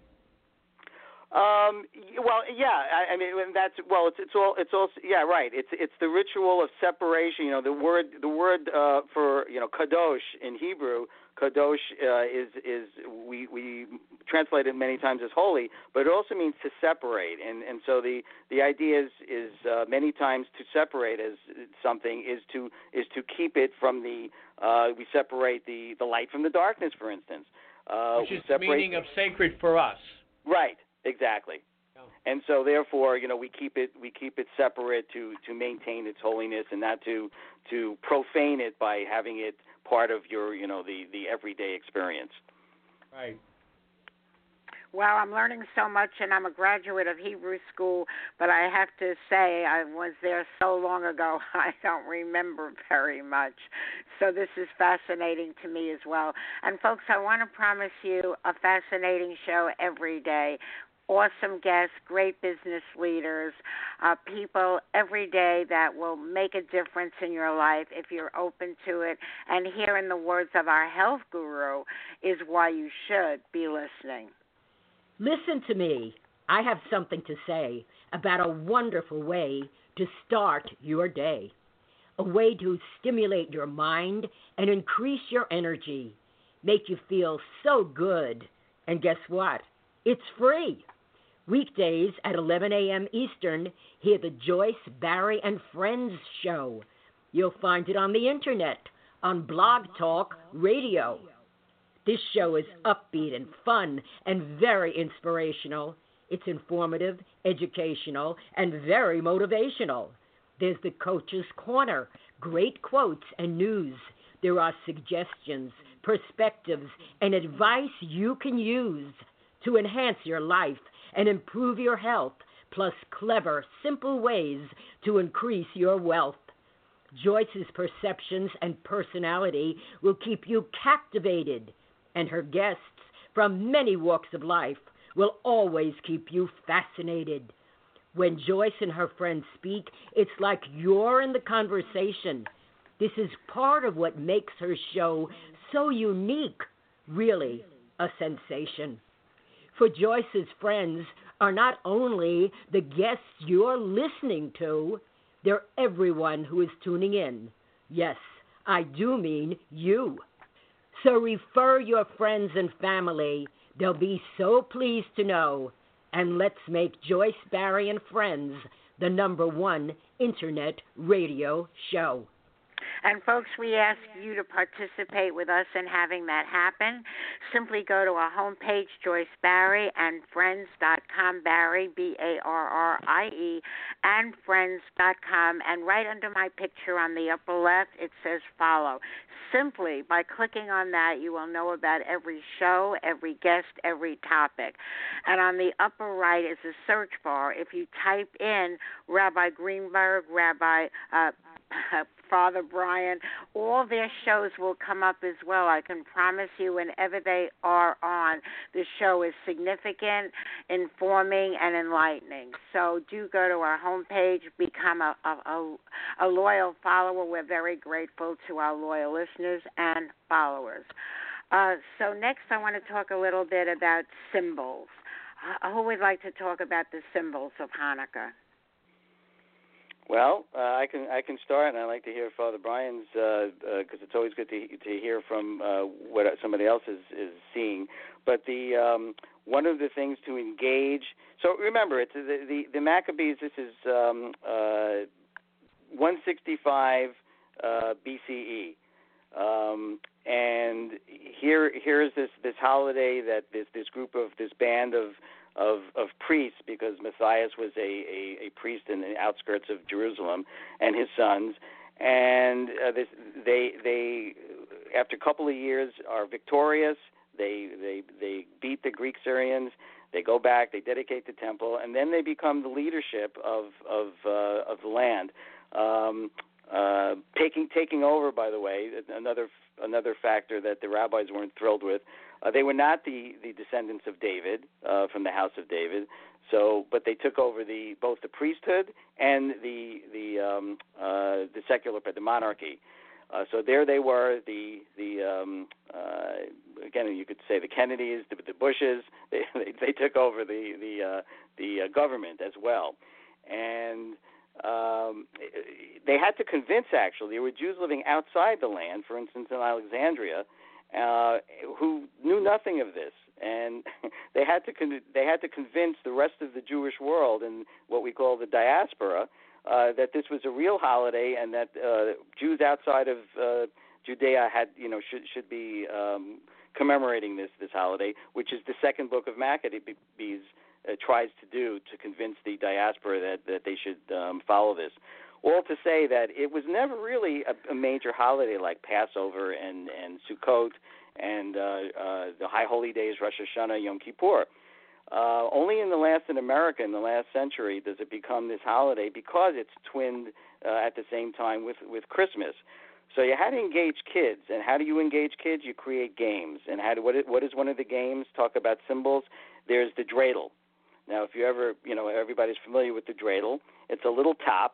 Um, well, yeah, I, I mean that's well, it's it's all it's also yeah, right. It's it's the ritual of separation. You know, the word the word uh, for you know kadosh in Hebrew, kadosh uh, is is we we translate it many times as holy, but it also means to separate. And and so the the idea is is uh, many times to separate as something is to is to keep it from the uh, we separate the the light from the darkness, for instance. Uh, Which is the meaning of sacred for us. Right, exactly. Yeah. And so, therefore, you know, we keep it we keep it separate to, to maintain its holiness, and not to to profane it by having it part of your, you know, the, the everyday experience. Right. Well, I'm learning so much, and I'm a graduate of Hebrew school, but I have to say I was there so long ago, I don't remember very much. So this is fascinating to me as well. And, folks, I want to promise you a fascinating show every day. Awesome guests, great business leaders, uh, people every day that will make a difference in your life if you're open to it. And hearing the words of our health guru is why you should be listening. Listen to me. I have something to say about a wonderful way to start your day, a way to stimulate your mind and increase your energy, make you feel so good. And guess what? It's free. Weekdays at eleven a.m. Eastern, hear the Joyce, Barry, and Friends show. You'll find it on the Internet, on Blog Talk Radio. This show is upbeat and fun and very inspirational. It's informative, educational, and very motivational. There's the Coach's Corner, great quotes and news. There are suggestions, perspectives, and advice you can use to enhance your life and improve your health, plus clever, simple ways to increase your wealth. Joyce's perceptions and personality will keep you captivated, and her guests from many walks of life will always keep you fascinated. When Joyce and her friends speak, it's like you're in the conversation. This is part of what makes her show so unique, really a sensation. For Joyce's friends are not only the guests you're listening to, they're everyone who is tuning in. Yes, I do mean you. So refer your friends and family. They'll be so pleased to know. And let's make Joyce, Barry, and Friends the number one Internet radio show. And, folks, we ask you to participate with us in having that happen. Simply go to our homepage, Joyce Barrie and friends dot com, Barrie, B A R R I E, and friends dot com, and right under my picture on the upper left, it says follow. Simply by clicking on that, you will know about every show, every guest, every topic. And on the upper right is a search bar. If you type in Rabbi Greenberg, Rabbi uh, Father Brian, all their shows will come up as well. I can promise you whenever they are on, the show is significant, informing, and enlightening. So do go to our homepage, become a, a, a loyal follower. We're very grateful to our loyal listeners and followers. Uh, so next I want to talk a little bit about symbols. Uh, who would like to talk about the symbols of Hanukkah? Well, uh, I can I can start, and I like to hear Father Brian's because uh, uh, it's always good to to hear from uh, what somebody else is, is seeing. But the um, one of the things to engage. So remember, it's the the, the Maccabees. This is um, uh, one sixty-five uh, B C E, um, and here here is this this holiday that this this group of this band of Of, of priests, because Matthias was a, a, a priest in the outskirts of Jerusalem, and his sons, and uh, this, they they after a couple of years are victorious. They they they beat the Greek Syrians. They go back. They dedicate the temple, and then they become the leadership of of uh, of the land, um, uh, taking taking over. By the way, another another factor that the rabbis weren't thrilled with. Uh, they were not the, the descendants of David, uh, from the house of David. So, but they took over the both the priesthood and the the um, uh, the secular, the monarchy. Uh, so there they were. The the um, uh, again, you could say the Kennedys, the, the Bushes. They, they they took over the the uh, the uh, government as well, and um, they had to convince. Actually, there were Jews living outside the land. For instance, in Alexandria. Uh, who knew nothing of this, and they had to con- they had to convince the rest of the Jewish world and what we call the diaspora uh, that this was a real holiday, and that uh, Jews outside of uh, Judea had you know should should be um, commemorating this this holiday, which is the second book of Maccabees uh, tries to do to convince the diaspora that that they should um, follow this. All to say that it was never really a, a major holiday like Passover and, and Sukkot and uh, uh, the High Holy Days, Rosh Hashanah, Yom Kippur. Uh, only in the last, in America, in the last century, does it become this holiday because it's twinned uh, at the same time with, with Christmas. So you had to engage kids. And how do you engage kids? You create games. And how do, what, is, what is one of the games? Talk about symbols. There's the dreidel. Now, if you ever, you know, everybody's familiar with the dreidel. It's a little top.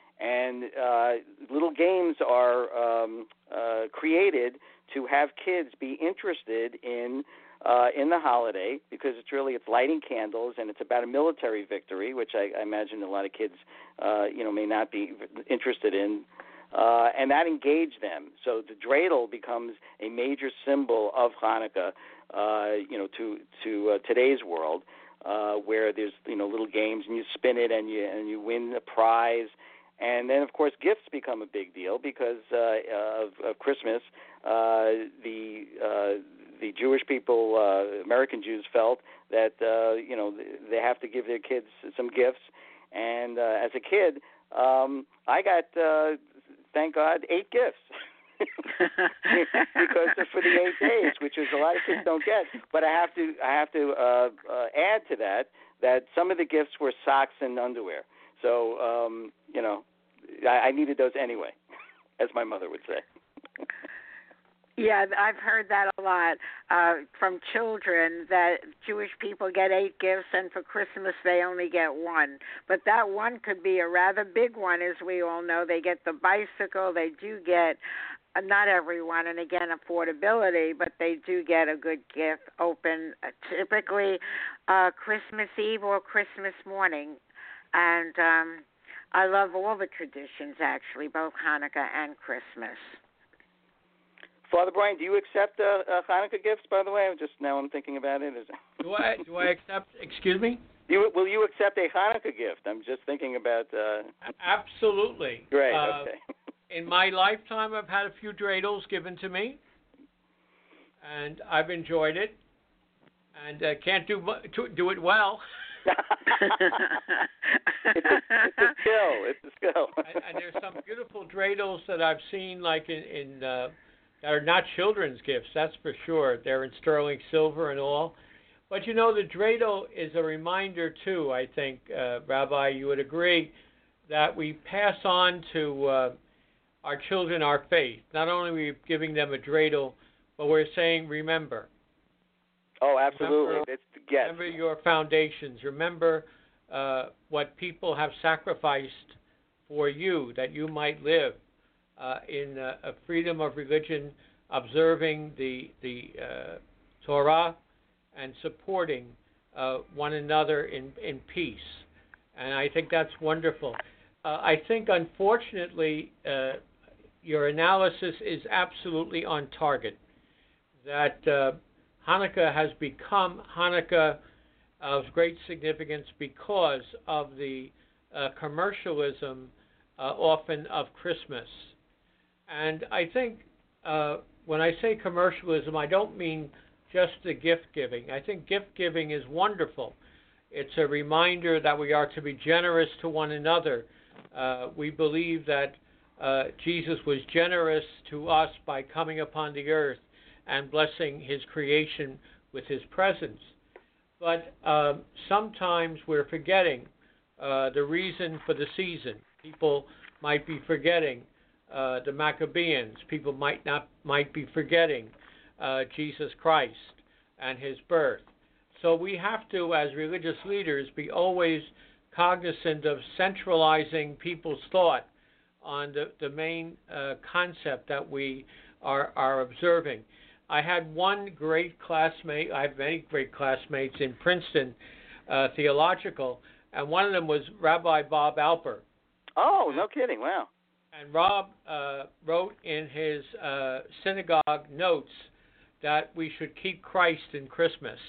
And uh, little games are um, uh, created to have kids be interested in uh, in the holiday, because it's really it's lighting candles, and it's about a military victory, which I, I imagine a lot of kids uh, you know may not be interested in, uh, and that engaged them. So the dreidel becomes a major symbol of Hanukkah, uh, you know, to to uh, today's world, uh, where there's you know little games and you spin it and you and you win a prize. And then, of course, gifts become a big deal because uh, of, of Christmas. Uh, the uh, the Jewish people, uh, American Jews, felt that uh, you know they have to give their kids some gifts. And uh, as a kid, um, I got, uh, thank God, eight gifts because they're for the eight days, which is a lot of kids don't get. But I have to I have to uh, uh, add to that that some of the gifts were socks and underwear. So, um, you know, I, I needed those anyway, as my mother would say. Yeah, I've heard that a lot uh, from children, that Jewish people get eight gifts and for Christmas they only get one. But that one could be a rather big one, as we all know. They get the bicycle. They do get, uh, not everyone, and again, affordability, but they do get a good gift open uh, typically uh, Christmas Eve or Christmas morning. And um, I love all the traditions, actually, both Hanukkah and Christmas. Father Brian, do you accept uh, uh, Hanukkah gifts, by the way? I'm just now I'm thinking about it. Is do I do I accept, excuse me? You, will you accept a Hanukkah gift? I'm just thinking about... Uh... Absolutely. Great, uh, okay. in my lifetime, I've had a few dreidels given to me, and I've enjoyed it, and uh, can't do mu- do it well. it's, a, it's a skill. It's a skill. and, and there's some beautiful dreidels that I've seen, like in, in uh, that are not children's gifts. That's for sure. They're in sterling silver and all. But you know, the dreidel is a reminder too. I think, uh, Rabbi, you would agree that we pass on to uh, our children our faith. Not only are we giving them a dreidel, but we're saying, remember. Oh, absolutely. Remember, it's yes. remember your foundations. Remember uh, what people have sacrificed for you, that you might live uh, in uh, a freedom of religion, observing the the uh, Torah and supporting uh, one another in, in peace. And I think that's wonderful. Uh, I think, unfortunately, uh, your analysis is absolutely on target, that uh, Hanukkah has become Hanukkah of great significance because of the uh, commercialism uh, often of Christmas. And I think uh, when I say commercialism, I don't mean just the gift giving. I think gift giving is wonderful. It's a reminder that we are to be generous to one another. Uh, we believe that uh, Jesus was generous to us by coming upon the earth and blessing his creation with his presence. But uh, sometimes we're forgetting uh, the reason for the season. People might be forgetting uh, the Maccabeans. People might not might be forgetting uh, Jesus Christ and his birth. So we have to, as religious leaders, be always cognizant of centralizing people's thought on the, the main uh, concept that we are, are observing. I had one great classmate, I have many great classmates in Princeton uh, Theological, and one of them was Rabbi Bob Alper. Oh, no kidding, wow. And Rob uh, wrote in his uh, synagogue notes that we should keep Christ in Christmas.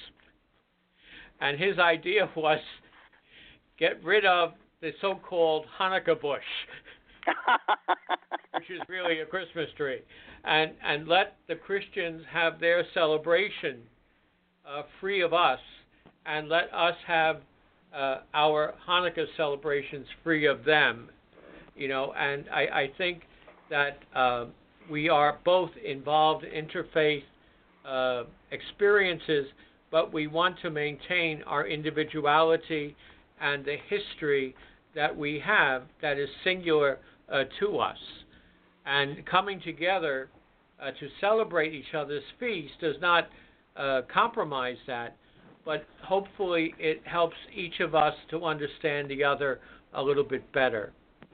And his idea was get rid of the so-called Hanukkah bush, which is really a Christmas tree, and, and let the Christians have their celebration uh, free of us, and let us have uh, our Hanukkah celebrations free of them. You know, and I, I think that uh, we are both involved in interfaith uh, experiences, but we want to maintain our individuality and the history that we have that is singular uh, to us. And coming together uh, to celebrate each other's feast does not uh, compromise that, but hopefully it helps each of us to understand the other a little bit better.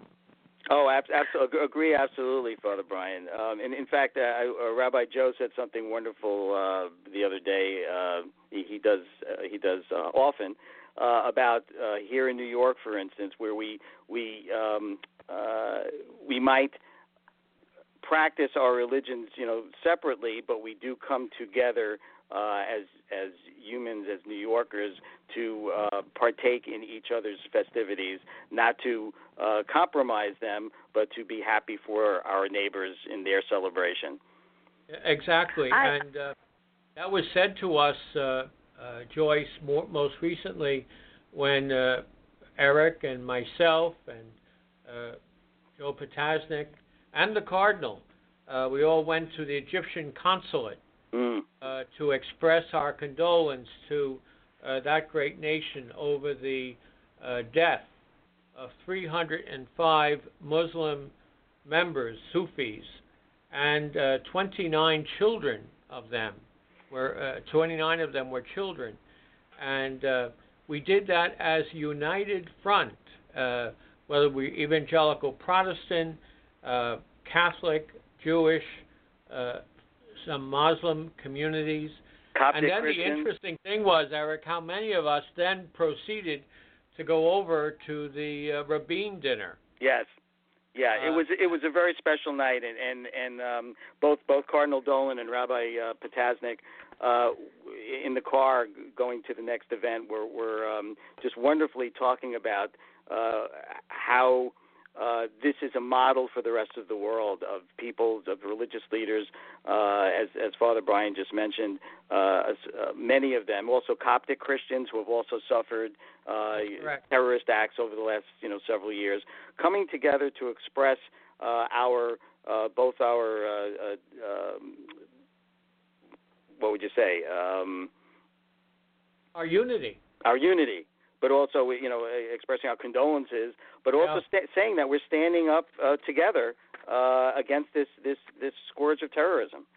Oh, ab- absolutely. Agree absolutely, Father Brian. Um, and in fact, uh, uh, Rabbi Joe said something wonderful uh, the other day. Uh, he, he does uh, he does uh, often uh, about uh, here in New York, for instance, where we we um, uh, we might practice our religions, you know, separately, but we do come together uh, as as humans, as New Yorkers, to uh, partake in each other's festivities, not to uh, compromise them, but to be happy for our neighbors in their celebration. Exactly, I... and uh, that was said to us, uh, uh, Joyce, more, most recently when uh, Eric and myself and uh, Joe Potasnik and the Cardinal, uh, we all went to the Egyptian consulate mm. uh, to express our condolence to uh, that great nation over the uh, death of three hundred five Muslim members, Sufis, and uh, twenty-nine children of them. Were uh, twenty-nine of them were children, and uh, we did that as united front, uh, whether we evangelical Protestant, uh, Catholic, Jewish, uh, some Muslim communities. Coptic and then Christians. The interesting thing was, Eric, how many of us then proceeded to go over to the uh, Rabin dinner. Yes. Yeah, Uh, it was it was a very special night, and and, and um, both both Cardinal Dolan and Rabbi uh, Potasnik uh, in the car going to the next event were were um, just wonderfully talking about uh, how uh, this is a model for the rest of the world of people, of religious leaders, uh, as, as Father Brian just mentioned, uh, as, uh, many of them, also Coptic Christians who have also suffered uh, terrorist acts over the last you know several years, coming together to express uh, our uh, both our uh, uh, um, what would you say um, our unity, our unity. But also, you know, expressing our condolences, but also yeah. sta- saying that we're standing up uh, together uh, against this, this, this scourge of terrorism.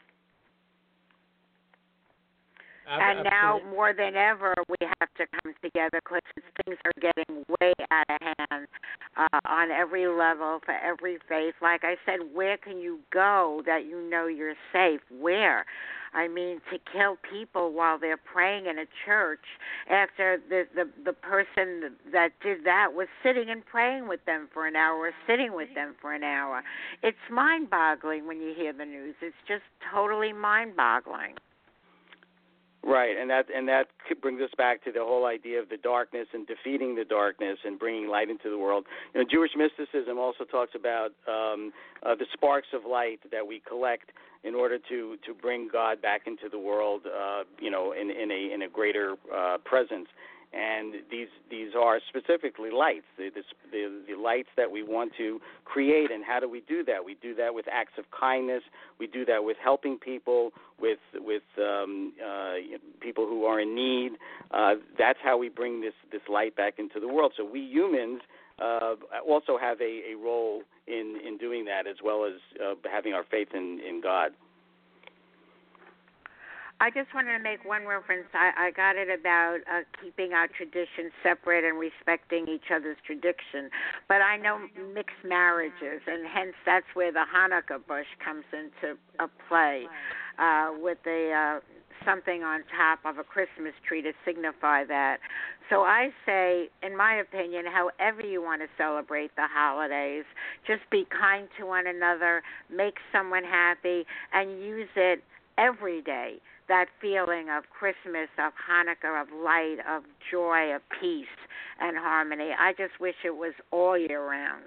And now more than ever, we have to come together because things are getting way out of hand uh, on every level for every faith. Like I said, where can you go that you know you're safe? Where? I mean, to kill people while they're praying in a church after the, the, the person that did that was sitting and praying with them for an hour or sitting with them for an hour. It's mind-boggling when you hear the news. It's just totally mind-boggling. Right, and that and that brings us back to the whole idea of the darkness and defeating the darkness and bringing light into the world. You know, Jewish mysticism also talks about um, uh, the sparks of light that we collect in order to, to bring God back into the world. Uh, you know, in, in a in a greater uh, presence. And these these are specifically lights, the, the the lights that we want to create. And how do we do that? We do that with acts of kindness. We do that with helping people, with with um, uh, people who are in need. Uh, that's how we bring this, this light back into the world. So we humans uh, also have a, a role in, in doing that, as well as uh, having our faith in, in God. I just wanted to make one reference. I, I got it about uh, keeping our traditions separate and respecting each other's tradition. But I know mixed marriages, and hence that's where the Hanukkah bush comes into a play uh, with the uh, something on top of a Christmas tree to signify that. So I say, in my opinion, however you want to celebrate the holidays, just be kind to one another, make someone happy, and use it every day. That feeling of Christmas, of Hanukkah, of light, of joy, of peace and harmony. I just wish it was all year round.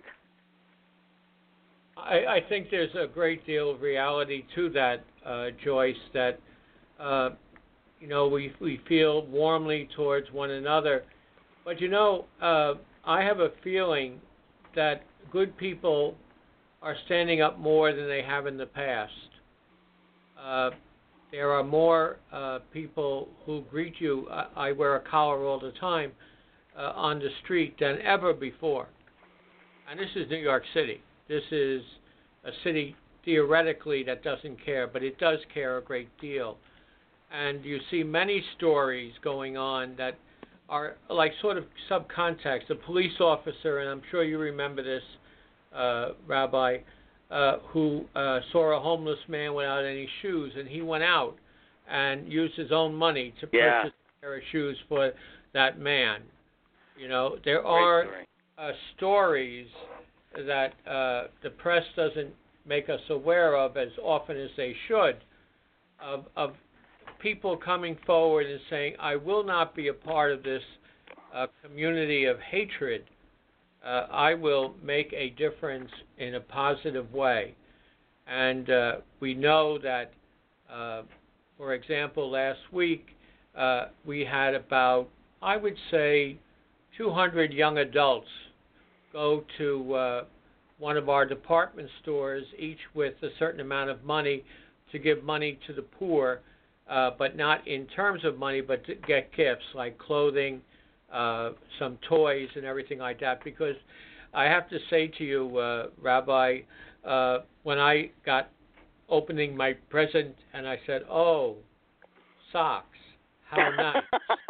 I, I think there's a great deal of reality to that, uh, Joyce, that, uh, you know, we we feel warmly towards one another. But, you know, uh, I have a feeling that good people are standing up more than they have in the past. Uh, There are more uh, people who greet you. I, I wear a collar all the time uh, on the street than ever before. And this is New York City. This is a city theoretically that doesn't care, but it does care a great deal. And you see many stories going on that are like sort of subcontext. A police officer, and I'm sure you remember this, uh, Rabbi, Uh, who uh, saw a homeless man without any shoes, and he went out and used his own money to yeah. purchase a pair of shoes for that man. You know, there are uh, stories that uh, the press doesn't make us aware of as often as they should, of, of people coming forward and saying, I will not be a part of this uh, community of hatred. Uh, I will make a difference in a positive way. And uh, we know that, uh, for example, last week uh, we had about, I would say, two hundred young adults go to uh, one of our department stores, each with a certain amount of money to give money to the poor, uh, but not in terms of money, but to get gifts like clothing, Uh, some toys and everything like that, because I have to say to you, uh, Rabbi, uh, when I got opening my present and I said, oh, socks, how nice.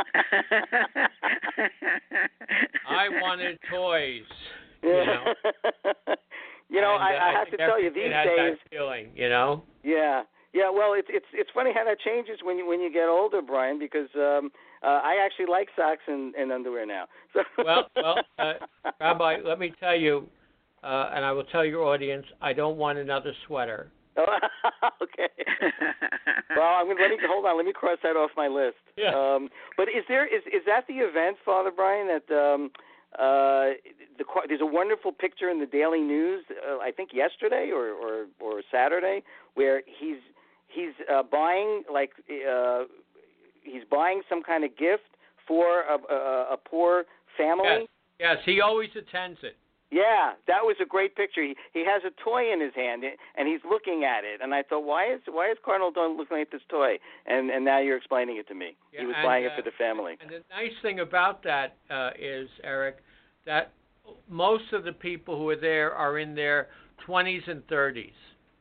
I wanted toys, you know. you know, and, I, uh, I I have to tell you, these it has days, that feeling, you know. Yeah. Yeah, well, it's it's it's funny how that changes when you when you get older, Brian, because um, uh, I actually like socks and, and underwear now. So well, well, uh, Rabbi, let me tell you, uh, and I will tell your audience, I don't want another sweater. Oh, okay. Well, I'm gonna let me hold on. Let me cross that off my list. Yeah. Um, but is there is is that the event, Father Brian, that um, uh, the car, there's a wonderful picture in the Daily News, uh, I think yesterday or, or, or Saturday, where he's he's uh, buying like uh, he's buying some kind of gift for a, a, a poor family. Yes. yes, he always attends it. Yeah, that was a great picture. He he has a toy in his hand and he's looking at it, and I thought, why is why is Cardinal Doan looking at this toy? And and now you're explaining it to me. Yeah, he was and, buying uh, it for the family. And the nice thing about that uh, is, Eric, that most of the people who are there are in their twenties and thirties.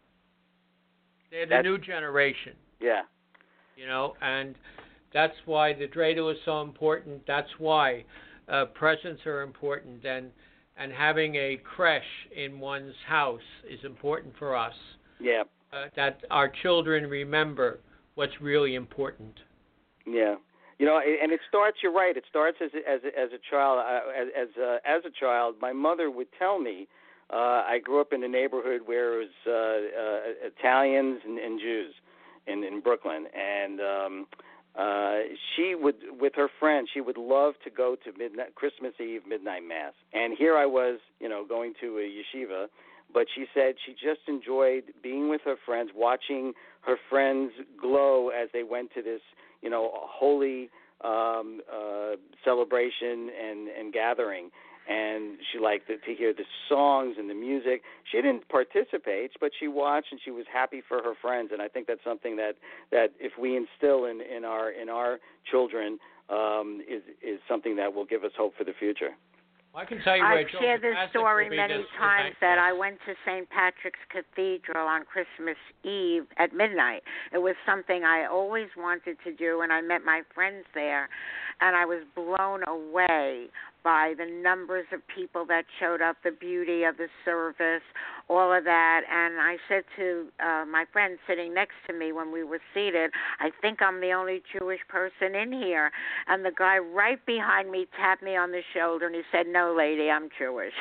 They're the That's, new generation. Yeah. You know, and that's why the dreidel is so important. That's why uh, presents are important, and and having a creche in one's house is important for us. Yeah. Uh, that our children remember what's really important. Yeah. You know, and it starts. You're right. It starts as a, as a, as a child. Uh, as as, uh, as a child, my mother would tell me. Uh, I grew up in a neighborhood where it was uh, uh, Italians and, and Jews in in Brooklyn, and um, uh, she would, with her friends, she would love to go to midnight Christmas Eve midnight mass. And here I was, you know, going to a yeshiva, but she said she just enjoyed being with her friends, watching her friends glow as they went to this, you know, holy um, uh, celebration and, and gathering. And she liked to, to hear the songs and the music. She didn't participate, but she watched and she was happy for her friends. And I think that's something that, that if we instill in, in our in our children, um, is is something that will give us hope for the future. Well, I can tell you where I've shared this story many times that I went to Saint Patrick's Cathedral on Christmas Eve at midnight. It was something I always wanted to do, and I met my friends there, and I was blown away by the numbers of people that showed up, the beauty of the service, all of that. And I said to uh, my friend sitting next to me when we were seated, I think I'm the only Jewish person in here. And the guy right behind me tapped me on the shoulder, and he said, no, lady, I'm Jewish.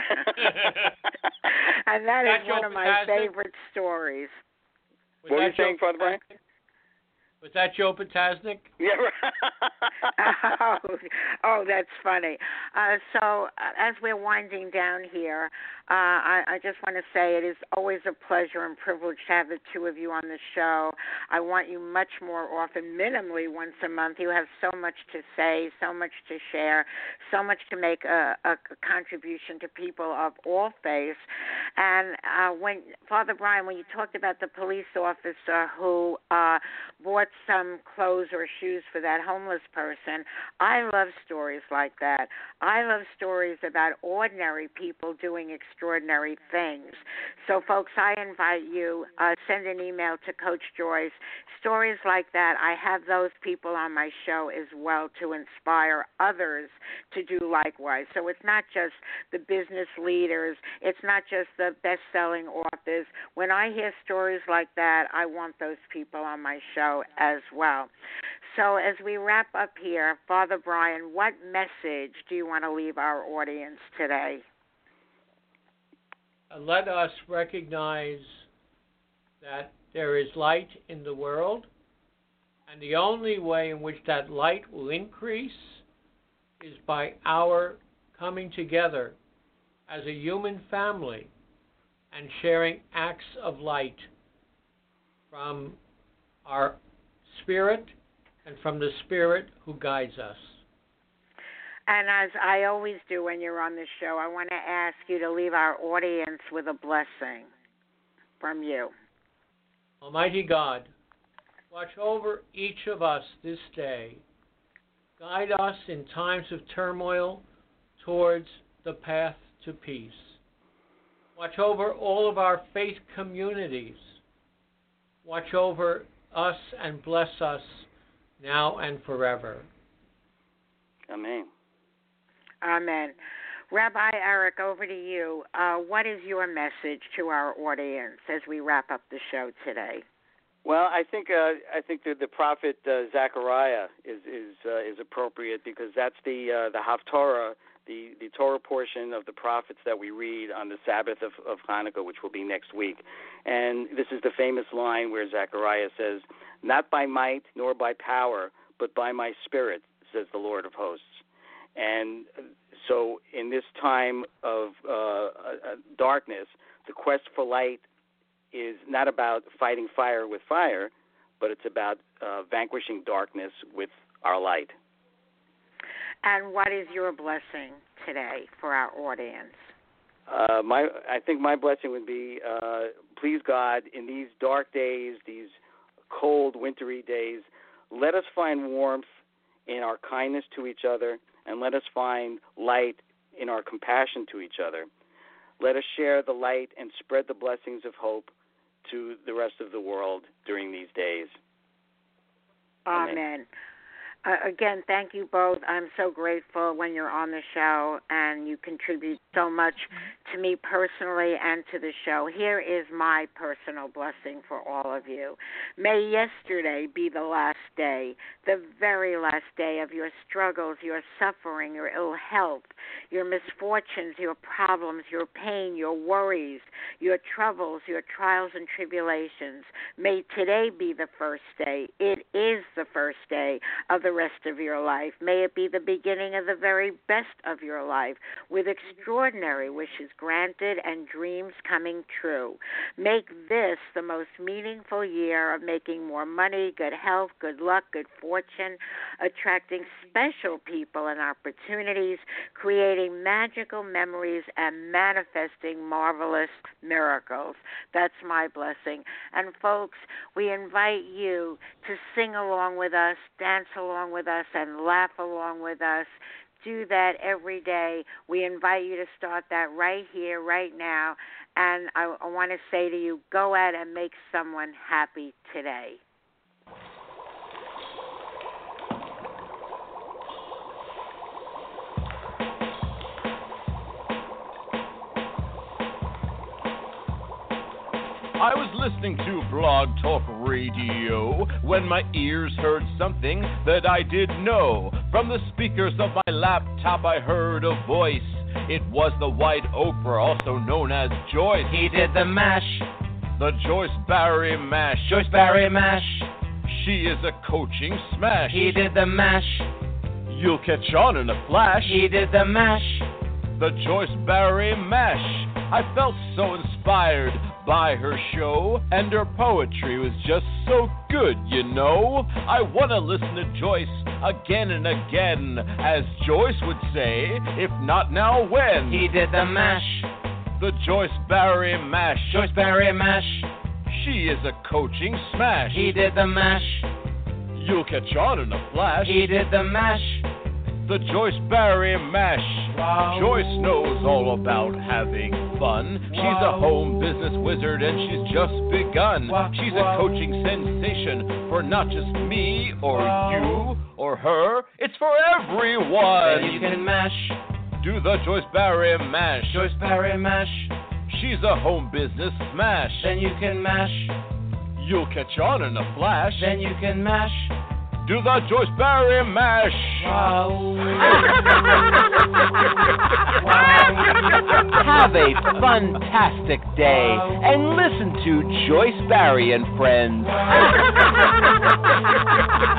And that That's is one of my favorite stories. Was what are you saying, Father Brian? Was that Joe Potasnik? Yeah. Right. oh, oh, that's funny. Uh, so uh, as we're winding down here, uh, I, I just want to say it is always a pleasure and privilege to have the two of you on the show. I want you much more often, minimally once a month. You have so much to say, so much to share, so much to make a, a contribution to people of all faiths. And uh, when Father Brian, when you talked about the police officer who uh, bought some clothes or shoes for that homeless person, I love stories like that. I love stories about ordinary people doing extraordinary things. So, folks, I invite you, uh, send an email to Coach Joyce. Stories like that, I have those people on my show as well to inspire others to do likewise. So it's not just the business leaders. It's not just the best-selling authors. When I hear stories like that, I want those people on my show as well. So as we wrap up here, Father Brian, what message do you want to leave our audience today? Let us recognize that there is light in the world, and the only way in which that light will increase is by our coming together as a human family and sharing acts of light from our spirit and from the Spirit who guides us. And as I always do when you're on the show, I want to ask you to leave our audience with a blessing from you. Almighty God, watch over each of us this day. Guide us in times of turmoil towards the path to peace. Watch over all of our faith communities. Watch over us and bless us now and forever. Amen. Amen. Rabbi Eric, over to you. Uh, what is your message to our audience as we wrap up the show today? Well, I think uh, I think the, the prophet uh, Zechariah is is uh, is appropriate because that's the uh, the Haftarah, the, the Torah portion of the prophets that we read on the Sabbath of, of Hanukkah, which will be next week. And this is the famous line where Zechariah says, "Not by might nor by power, but by my Spirit, says the Lord of hosts." And So in this time of uh, uh, darkness, the quest for light is not about fighting fire with fire, but it's about uh, vanquishing darkness with our light. And what is your blessing today for our audience? Uh, my, I think my blessing would be, uh, please God, in these dark days, these cold, wintry days, let us find warmth in our kindness to each other, and let us find light in our compassion to each other. Let us share the light and spread the blessings of hope to the rest of the world during these days. Amen. Amen. Uh, again, thank you both. I'm so grateful when you're on the show, and you contribute so much to me personally and to the show. Here is my personal blessing for all of you. May yesterday be the last day, the very last day of your struggles, your suffering, your ill health, your misfortunes, your problems, your pain, your worries, your troubles, your trials and tribulations. May today be the first day. It is the first day of the rest of your life. May it be the beginning of the very best of your life, with extraordinary wishes granted and dreams coming true. Make this the most meaningful year of making more money, good health, good luck, good fortune, attracting special people and opportunities, creating magical memories, and manifesting marvelous miracles. That's my blessing. And folks, we invite you to sing along with us, dance along with us, and laugh along with us. Do that every day. We invite you to start that right here, right now. And I, I want to say to you, go out and make someone happy today. I was listening to Blog Talk Radio when my ears heard something that I didn't know. From the speakers of my laptop I heard a voice. It was the White Oprah, also known as Joyce. He did the mash. The Joyce Barry Mash. Joyce Barry Mash. She is a coaching smash. He did the mash. You'll catch on in a flash. He did the mash. The Joyce Barry Mash. I felt so inspired by her show, and her poetry was just so good, you know. I want to listen to Joyce again and again, as Joyce would say, if not now, when? He did the mash. The Joyce Barry Mash. Joyce Barry Mash. She is a coaching smash. He did the mash. You'll catch on in a flash. He did the mash. The Joyce Barry Mash. Wow. Joyce knows all about having fun. She's a home business wizard and she's just begun. Wow. She's Wow. a coaching sensation for not just me or Wow. you or her. It's for everyone. Then you can mash. Do the Joyce Barry Mash. Joyce Barry Mash. She's a home business smash. Then you can mash. You'll catch on in a flash. Then you can mash. Do the Joyce Barry Mash. Wow. Have a fantastic day and listen to Joyce Barry and Friends.